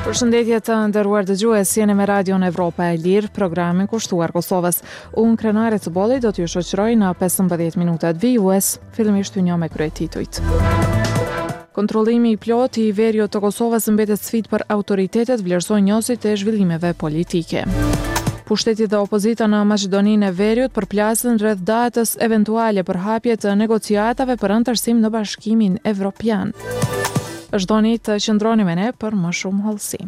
Përshëndetje të nderuar dëgjues, jeni me Radion Evropa e Lirë, programin kushtuar Kosovës. Unë krenare të bolli do t'ju shoqëroj në 15 minutat vijues, fillimisht ju njoh me kryetitujt. Kontrollimi i plot i veriut të Kosovës mbetet sfidë për autoritetet, vlerësojnë njësit e zhvillimeve politike. Pushteti dhe opozita në Maqedoninë e Veriut përplasen rreth datës eventuale për hapje të negociatave për anëtarësim në Bashkimin Evropian. Vazhdoni të qëndroni me ne për më shumë hollësi.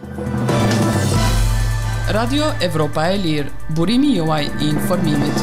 Radio Evropa e Lirë, burimi juaj i informimit.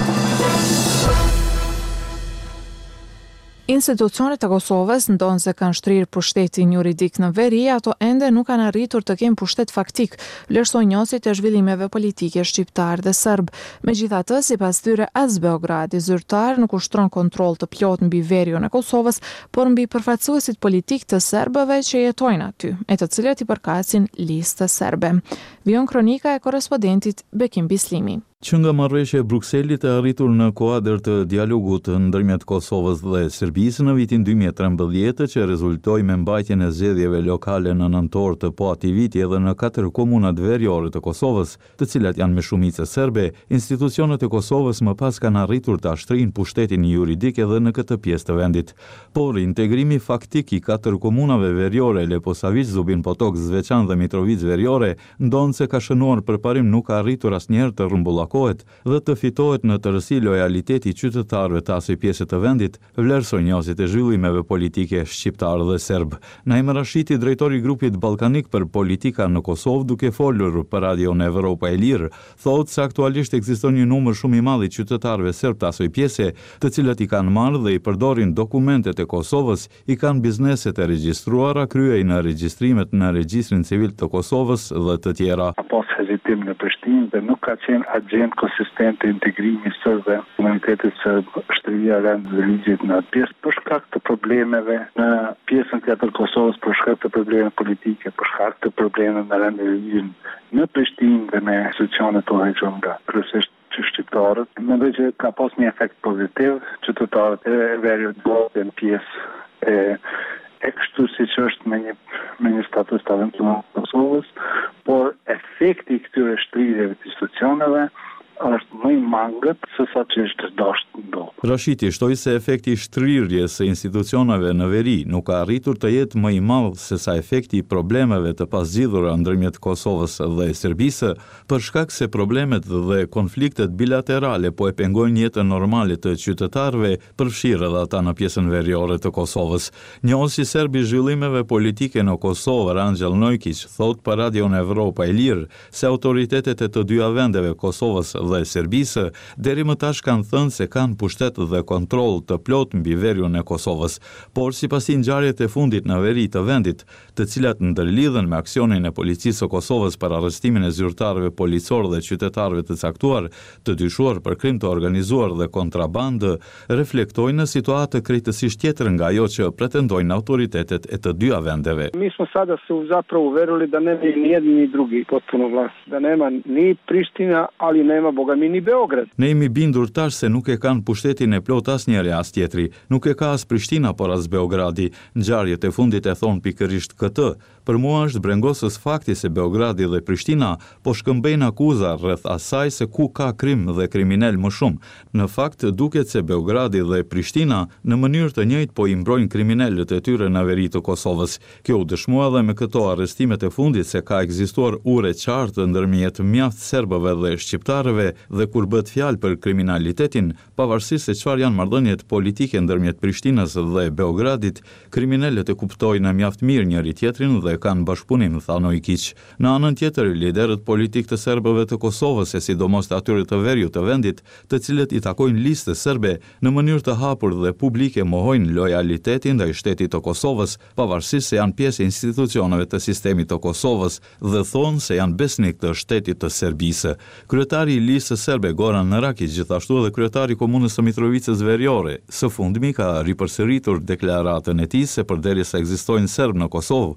Institucionet e Kosovës ndonë se kanë shtrirë pushtetin juridik në veri, ato ende nuk kanë arritur të kenë pushtet faktik, vlerësojnë njësit e zhvillimeve politike shqiptar dhe serb. Megjithatë, sipas tyre, as Beogradi zyrtar nuk ushtron kontroll të plot mbi veriun e Kosovës, por mbi përfaqësuesit politik të serbëve që jetojnë aty, e të cilët i përkasin listë serbe. Vijon kronika e korrespondentit Bekim Bislimi. Që nga marrëveshja e Brukselit e arritur në kuadër të dialogut ndërmjet Kosovës dhe Serbisë në vitin 2013 që rezultoi me mbajtjen e zgjedhjeve lokale në nëntor të poatij viti edhe në 4 komunat veriore të Kosovës, të cilat janë me shumicë serbe, institucionet e Kosovës më pas kanë arritur të ashtrinë pushtetin juridik edhe në këtë pjesë të vendit. Por integrimi faktik i 4 komunave veriore, Leposavić, Zubin Potok, Zveçan dhe Mitrovic veriore, ndonë se ka shënuar përparim nuk ka arritur asnjëherë të rrumbullakohet dhe të fitohet në tërësi lojaliteti qytetarëve të asaj pjese të vendit, vlerësojnë njësit e zhvillimeve politike shqiptar dhe serb. Naim Rashiti, drejtori i grupit ballkanik për politika në Kosovë, duke folur për Radion Evropa e Lirë, thotë se aktualisht ekziston një numër shumë i madh i qytetarëve serb të asaj pjese, të cilët i kanë marrë dhe i përdorin dokumentet e Kosovës, i kanë bizneset e regjistruara, kryejnë në regjistrimet në regjistrin civil të Kosovës dhe të tjera. Hezitim në Prishtinë dhe nuk ka qenë agjend konsistent të integrimi sërb dhe komunitetit sërb, shtrirja rend dhe ligjit në atë pjesë për shkak të problemeve në pjesën tjetër Kosovës, për shkak të probleme politike, për shkak të probleme me rend dhe ligjin në Prishtinë dhe me institucionet të hequr nga kryesisht që shqiptarët. Mendoj që ka pas një efekt pozitiv, qytetarët e veriut në pjesë e kështu si që është me një status të eventual të Kosovës, por efekti i këtyre shtrirjeve të institucioneve është më i mangët se sa që është dashur ndodh. Rashiti shtoi se efekti i shtrirjes së institucioneve në veri nuk ka arritur të jetë më i madh se sa efekti i problemeve të pazgjidhura ndërmjet Kosovës dhe Serbisë, për shkak se problemet dhe konfliktet bilaterale po e pengojnë jetën normale të qytetarëve, përfshirë edhe ata në pjesën veriore të Kosovës. Njësi serb i zhvillimeve politike në Kosovë, Rangjel Nojkić, thot për Radion Evropa e Lirë se autoritetet e të dyja vendeve, Kosovës dhe Serbisë, deri më tash kanë thënë se kanë pushtet dhe kontroll të plot mbi veriun e Kosovës, por sipas ngjarjeve të fundit në veri të vendit, të cilat ndërlidhen me aksionin e policisë së Kosovës për arrestimin e zyrtarëve policor dhe qytetarëve të caktuar, të dyshuar për krim të organizuar dhe kontrabandë, reflektojnë në situatë krejtësisht tjetër nga ajo që pretendojnë autoritetet e të dyja vendeve. Mi smo sada se zapravo uverili da nema ni jedni ni drugi potpuno vlast, da nema ni Priština, ali nema bogami ni Beograd. Ne jemi bindur tash se nuk e kanë pushtetin e plot asnjëri as tjetri, nuk e ka as Prishtina por as Beogradi. Ngjarjet e fundit e thon pikërisht këtë. Për mua është brengosës fakti se Beogradi dhe Prishtina po shkëmbejnë akuza rreth asaj se ku ka krim dhe kriminal më shumë. Në fakt duket se Beogradi dhe Prishtina në mënyrë të njëjtë po i mbrojnë kriminalët e tyre në veri të Kosovës. Kjo u dëshmua edhe me këto arrestimet e fundit se ka ekzistuar ure qartë ndërmjet mjaft serbëve dhe shqiptarëve dhe kur bëhet fjalë për kriminalitetin, pavarësisht se çfarë janë marrëdhëniet politike ndërmjet Prishtinës dhe Beogradit, kriminalët e kuptojnë mjaft mirë njëri tjetrin dhe kanë bashkëpunim, tha Nojkić. Në anën tjetër, liderët politik të serbëve të Kosovës, e sidomos të atyre të veriut të vendit, të cilët i takojnë listës serbe, në mënyrë të hapur dhe publike mohojnë lojalitetin ndaj shtetit të Kosovës, pavarësisht se janë pjesë e institucioneve të sistemit të Kosovës dhe thonë se janë besnik të shtetit të Serbisë. Kryetari i listës serbe Goran Rakić, gjithashtu edhe kryetari i komunës së Mitrovicës veriore, së fundmi ka ripërsëritur deklaratën e tij se përderisa ekzistojnë serb në Kosovë, ajo është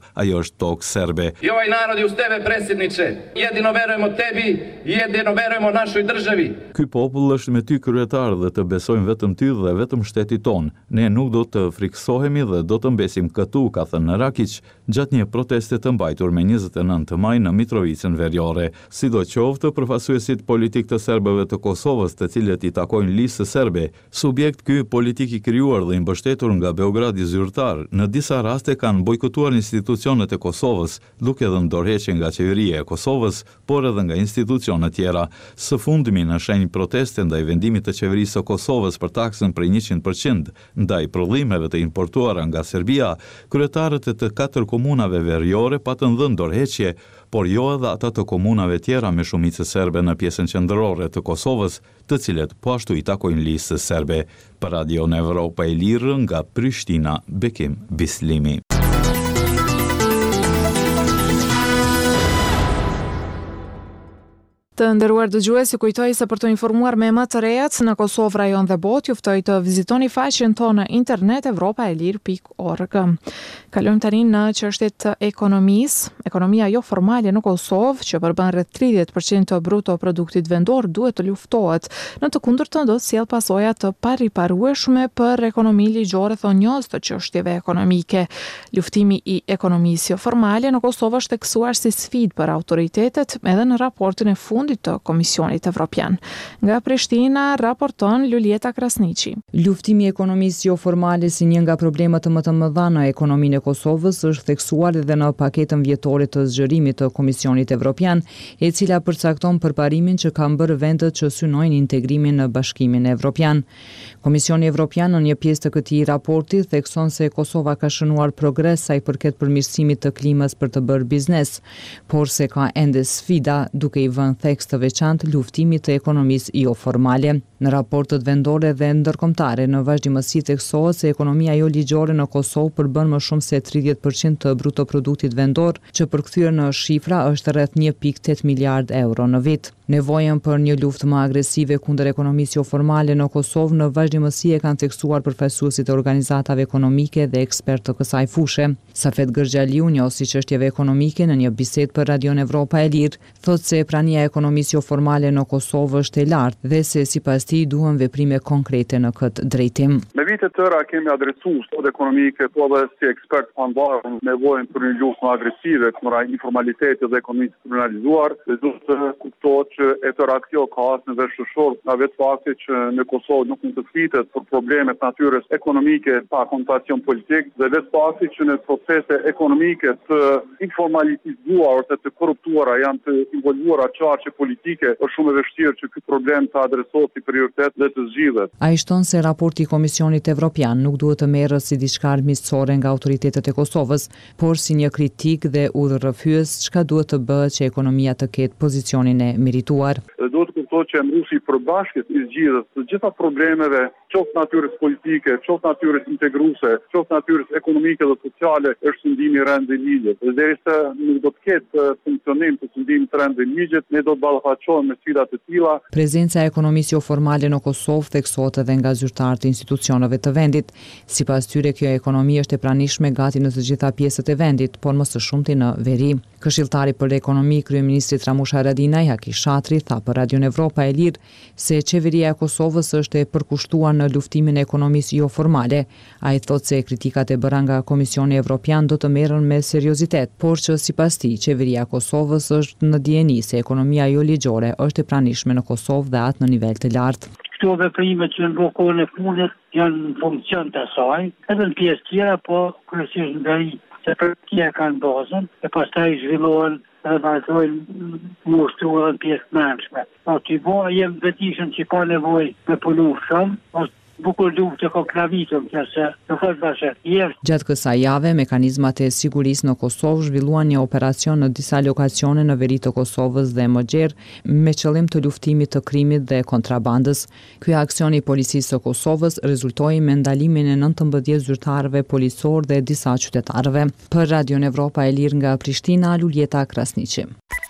është tokë serbe. I ovaj narod je uz tebe, predsjedniče. Jedino verujemo tebi, jedino verujemo našoj državi. Ky popull është me ty kryetar dhe të besojmë vetëm ty dhe vetëm shtetit ton. Ne nuk do të friksohemi dhe do të mbesim këtu, ka thënë Rakić, gjatë një proteste të mbajtur me 29 maj në Mitrovicën Veriore. Sidoqoftë, përfaqësuesit politik të serbëve të Kosovës, të cilët i takojnë listës serbe, subjekt ky politik i krijuar dhe i mbështetur nga Beogradi zyrtar, në disa raste kanë bojkotuar institucionet e Kosovës, duke dhënë dorëheqje nga qeveria e Kosovës, por edhe nga institucione tjera. Së fundmi në shenjë proteste ndaj vendimit të qeverisë së Kosovës për taksën prej 100% ndaj prodhimeve të importuara nga Serbia, kryetarët e të 4 komunave veriore patën dhënë dorëheqje, por jo edhe ata të komunave tjera me shumicë serbe në pjesën qendrore të Kosovës, të cilët po ashtu i takojnë listës serbe. Për Radio Evropa e Lirë nga Prishtina, Bekim Bislimi. Të nderuar dëgjues, ju kujtoj se për të informuar me më të rejat në Kosovë, rajon dhe botë, ju ftoj të vizitoni faqen tonë në internet evropaelir.org. Kalojmë tani në çështjet të ekonomisë. Ekonomia jo formale në Kosovë, që përbën rreth 30% të bruto produktit vendor, duhet të luftohet. Në të kundërtën do të sjell pasoja të pariparueshme për ekonomi ligjore, thonë njohës të çështjeve ekonomike. Luftimi i ekonomisë jo formale në Kosovë është theksuar si sfidë për autoritetet edhe në raportin e fundit të Komisionit Evropian. Nga Prishtina raporton Lulieta Krasniqi. Luftimi i ekonomisë jo formale si një nga problemet më të mëdha në ekonominë e Kosovës është theksuar edhe në paketën vjetore të zgjerimit të Komisionit Evropian, e cila përcakton përparimin që kanë bërë vendet që synojnë integrimin në Bashkimin Evropian. Komisioni Evropian në një pjesë të këtij raporti thekson se Kosova ka shënuar progres sa i përket përmirësimit të klimës për të bërë biznes, por se ka ende sfida duke i vënë theks të veçantë luftimit të ekonomisë jo formale. Në raportet vendore dhe ndërkombëtare në vazhdimësi theksohet se ekonomia jo ligjore në Kosovë përbën më shumë se 30% të bruto produktit vendor, që përkthyer në shifra është rreth 1.8 miliard euro në vit. Nevojën për një luftë më agresive kundër ekonomisë jo formale në Kosovë në vazhdimësi e kanë theksuar përfaqësuesit e organizatave ekonomike dhe ekspertë të kësaj fushë. Safet Gërgjaliu, njohësi çështjeve ekonomike, në një bisedë për Radio Evropa e Lirë, thotë se prania e ekonomisë jo formale në Kosovë është e lartë dhe se sipas tij duhen veprime konkrete në këtë drejtim. Me vite të tëra kemi adresuar sot ekonomike, po edhe si ekspert panvarur nevojën për një luftë më agresive kundër informalitetit dhe ekonomisë kriminalizuar, dhe duhet të kuptohet që e tëra kjo ka asnjë vesh shoshor nga vetë fakti që në Kosovë nuk mund të flitet për problemet natyrës ekonomike pa konnotacion politik, dhe vetë fakti që në procese ekonomike të informalizuara ose të korruptuara janë të involuara çarçe politike, është shumë e vështirë që ky problem të adresohet si prioritet dhe të zgjidhet. Ai shton se raporti i Komisionit Evropian nuk duhet të merret si diçka armiqësore nga autoritetet e Kosovës, por si një kritik dhe udhërrëfyes çka duhet të bëhet që ekonomia të ketë pozicionin e merituar. Duhet të kuptohet që emëruesi i përbashkët i zgjidhjes të gjitha problemeve, qoftë natyrës politike, qoftë natyrës integruese, qoftë natyrës ekonomike dhe sociale, është sundimi i rëndë i ligjit. Dhe derisa nuk do të ketë funksionim të sundimit të rëndë i ligjit, ne do të ballafaqohemi me sfida të tilla. Prezenca e ekonomisë jo formale në Kosovë theksohet edhe nga zyrtarët e institucioneve të vendit. Sipas tyre, kjo ekonomi është e pranishme gati në të gjitha pjesët e vendit, por më së shumti në veri. Këshilltari për ekonomi, kryeministri Ramush Haradinaj Haki Shatri tha për Radio Evropa e Lirë se qeveria e Kosovës është e përkushtuar në luftimin e ekonomisë jo formale. Ai thotë se kritikat e bëra nga Komisioni Evropian do të merren me seriozitet, por që sipas tij qeveria e Kosovës është në dijeni se ekonomia jo ligjore është e pranishme në Kosovë dhe atë në nivel të lartë. Këto veprime që në kohën e fundit janë në funksion të saj, edhe në pjesë tjera, po kryesisht në veri, se për tjera kanë bazën, e pastaj zhvillohen dhe vazhdojnë më ushtruar edhe në pjesë mërshme. Aty jem vetishëm që ka nevojë me punu shumë, është bukur luftë që ka kravitëm, se nuk është bashkë. Gjatë kësaj jave, mekanizmat e sigurisë në Kosovë zhvilluan një operacion në disa lokacione në veri të Kosovës dhe Mogjer me qëllim të luftimit të krimit dhe kontrabandës. Ky aksion i policisë së Kosovës rezultoi me ndalimin e 19 zyrtarëve policor dhe disa qytetarëve. Për Radio Evropa e Lirë nga Prishtina, Lulieta Krasniqi.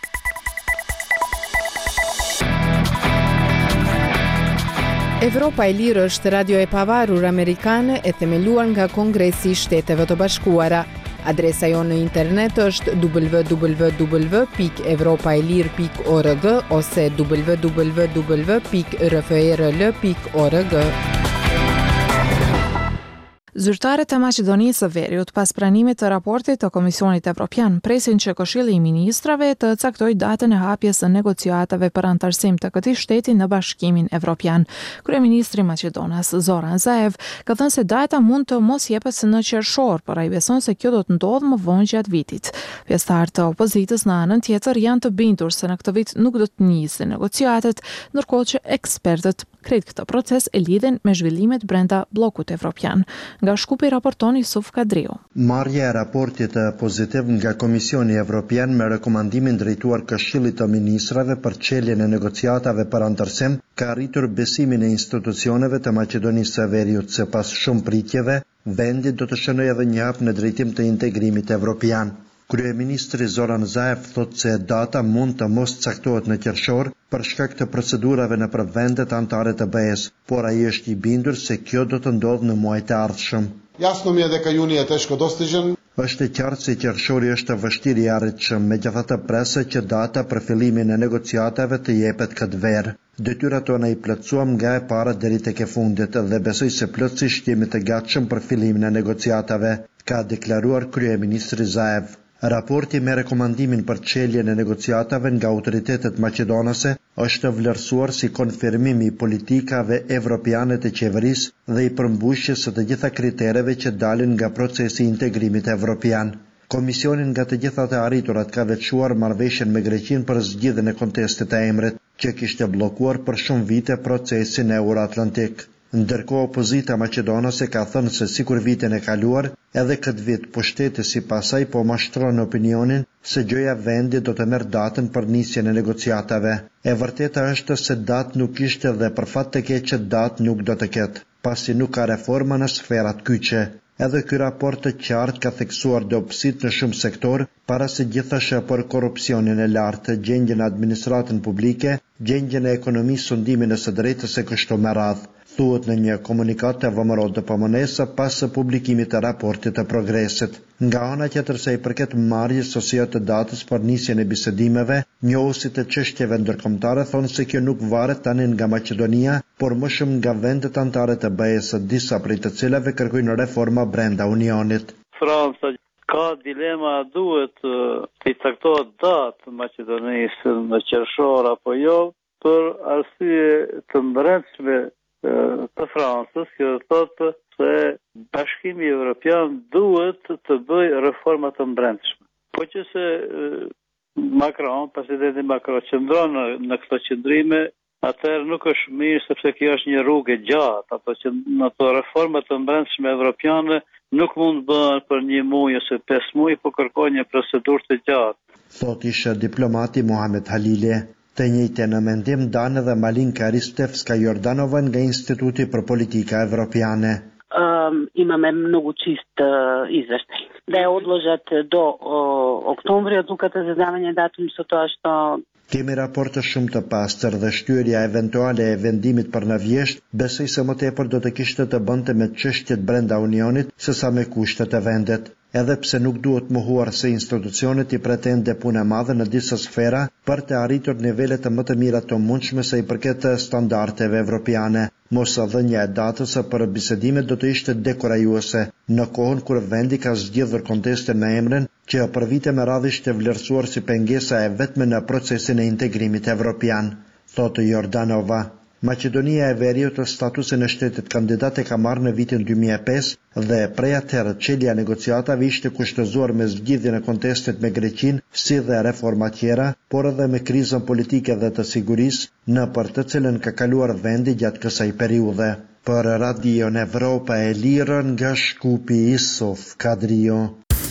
Evropa e Lirë është radio e pavarur amerikane e themeluar nga Kongresi i Shteteve të Bashkuara. Adresa jonë në internet është www.evropaelir.org ose www.rfrl.org. Zyrtarët e Maqedonisë së Veriut pas pranimit të raportit të Komisionit Evropian presin që Këshilli i Ministrave të caktojë datën e hapjes së negociatave për antarësim të këtij shteti në Bashkimin Evropian. Kryeministri i Maqedonisë Zoran Zaev ka thënë se data mund të mos jepet në qershor, por ai beson se kjo do të ndodhë më vonë gjatë vitit. Pjesëtarët të opozitës në anën tjetër janë të bindur se në këtë vit nuk do të nisin negociatet, ndërkohë që ekspertët krejt këtë proces e lidhen me zhvillimet brenda bllokut evropian. Nga Shkupi raporton Yusuf Kadriu. Marrja e raportit pozitiv nga Komisioni Evropian me rekomandimin drejtuar Këshillit të Ministrave për çeljen e negociatave për antarësim ka arritur besimin e institucioneve të Maqedonisë së Veriut se pas shumë pritjeve, vendi do të shënojë edhe një hap në drejtim të integrimit evropian. Kryeministri Zoran Zaev thot se data mund të mos caktohet në qershor për shkak të procedurave nëpër vendet anëtare të BE-s, por ai është i bindur se kjo do të ndodhë në muajt e ardhshëm. Jasno mi je дека juni je teško dostižen. Është e qartë se qershori është vështirë i arritshëm, megjithatë presë që data për fillimin e negociatave të jepet këtë verë. Detyrat tona i plotësuam nga e para deri tek e fundit dhe besoj se plotësisht jemi të gatshëm për fillimin e negociatave, ka deklaruar kryeministri Zaev. Raporti me rekomandimin për çeljen e negociatave nga autoritetet maqedonase është vlerësuar si konfirmimi i politikave evropiane të qeverisë dhe i përmbushjes së të gjitha kritereve që dalin nga procesi i integrimit evropian. Komisionin nga të gjithat e arriturat ka veçuar marrëveshjen me Greqinë për zgjidhjen e kontestit të emrit, që kishte bllokuar për shumë vite procesin euroatlantik. Ndërkohë opozita maqedonase ka thënë se sikur vitin e kaluar, edhe këtë vit pushteti sipas saj po mashtron opinionin se Gjoja Vendi do të merr datën për nisjen e negociatave. E vërteta është se datë nuk ishte dhe për fat të keq datë nuk do të ketë, pasi nuk ka reforma në sferat kyçe. Edhe ky raport të qartë ka theksuar dobësitë në shumë sektor, para se gjithashtu për korrupsionin e lartë, gjendjen e administratën publike, gjendjen e ekonomisë, sundimin e së drejtës e kështu me radhë. Thuhet në një komunikat të VMRO-DPMNE pas së publikimit të raportit të progresit. Nga ana tjetër se i përket marrjes ose jo të datës për nisjen e bisedimeve, njohësit e çështjeve ndërkombëtare thonë se kjo nuk varet tani nga Maqedonia, por më shumë nga vendet anëtare të BE-s, disa prej të cilave kërkojnë reforma brenda Unionit. Franca ka dilema, duhet të caktohet datë Maqedonisë në qershor apo jo, për arsye të brendshme të Francës, që thotë se Bashkimi Evropian duhet të bëjë reforma të brendshme. Po që se presidenti Macron qëndron në këto qëndrime, atëherë nuk është mirë sepse kjo është një rrugë e gjatë, apo që në ato reforma të brendshme evropiane nuk mund bëhen për 1 muaj ose 5 muaj, po kërkojnë një procedurë të gjatë. Thot ishte diplomati Muhamet Halili. Të njëjtën në mendim danë edhe Malinka Ristevska Jordanova nga Instituti për Politika Evropiane. Имаме много чист извештај. Да ја одложат до октомври одлуката за давање датум со тоа што Kemi raporte shumë të pastër dhe shtyerja eventuale e vendimit për në vjesht, besoj se më tepër do të kishte të bënte me çështjet brenda Unionit sesa me kushtet e vendet. Edhe pse nuk duhet mohuar se institucionet i pretende punë e madhe në disa sfera për të arritur nivelet më të mira të mundshme sa i përket standardeve evropiane. Mos dhënia e datës për bisedimet do të ishte dekurajuese në kohën kur vendi ka zgjidhur kontestin me emrin, që për vite me radhë ishte vlerësuar si pengesa e vetme në procesin e integrimit evropian, thotë Jordanova. Maqedonia e Veriut statusin e shtetit kandidat e ka marrë në vitin 2005 dhe prej atëherë çelja e negociatave ishte kushtëzuar me zgjidhjen e kontestit me Greqinë, si dhe reforma tjera, por edhe me krizën politike dhe të sigurisë, në për të cilën ka kaluar vendi gjatë kësaj periudhe. Për Radion Evropa e Lirën nga Shkupi, Yusuf Kadriu.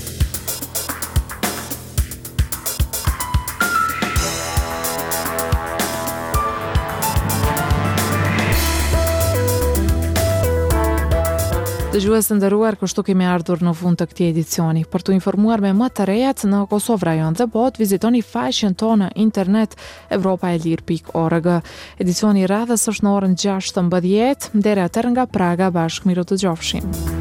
Dëgjues të nderuar, kështu kemi ardhur në fund të këtij edicioni. Për të informuar me më të rejat në Kosovë rajon dhe botë, vizitoni faqen tonë në internet evropaelir.org. Edicioni i radhës është në orën 16:00. Deri atëherë nga Praga, bashkë miru të gjofshim.